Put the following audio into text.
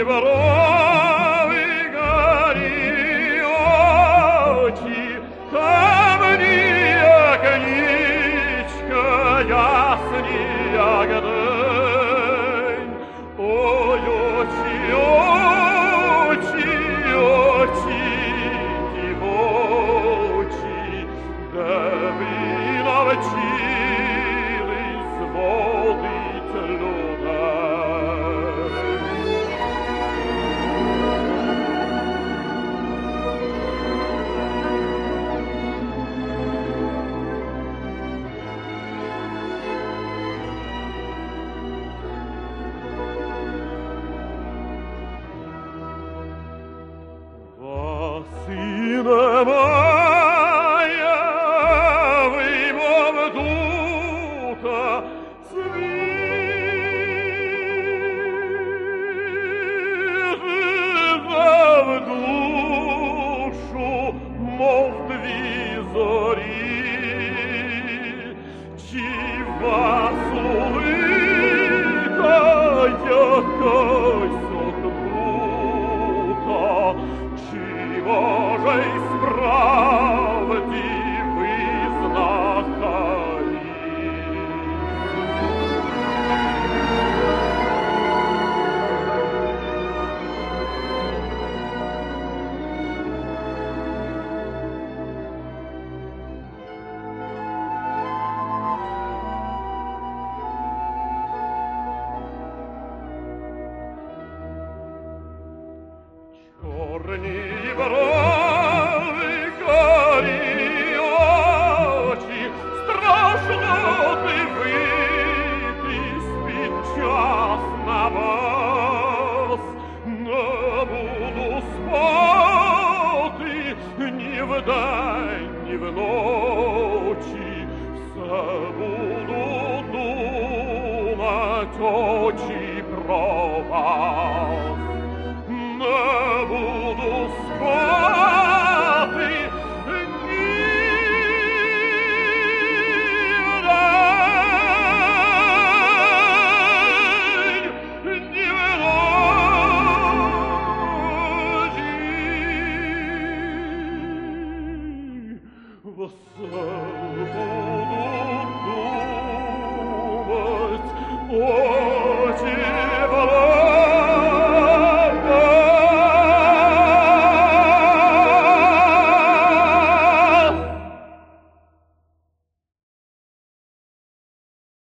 брови, карі очі, темні, як нічка, ясні, як день. Ой, очі, очі, очі, дівочі, де ви навчились зводить людей. Вас і немає, ви, мов дута, світите в душу, мов дві зорі. Чи вас улита якась отрута, чи, може, й справді ви знахарі? Чорні брови, карі очі, страшно дивитись під час на вас. Не буду спати ні вдень, ні вночі, все буду думать очі про вас.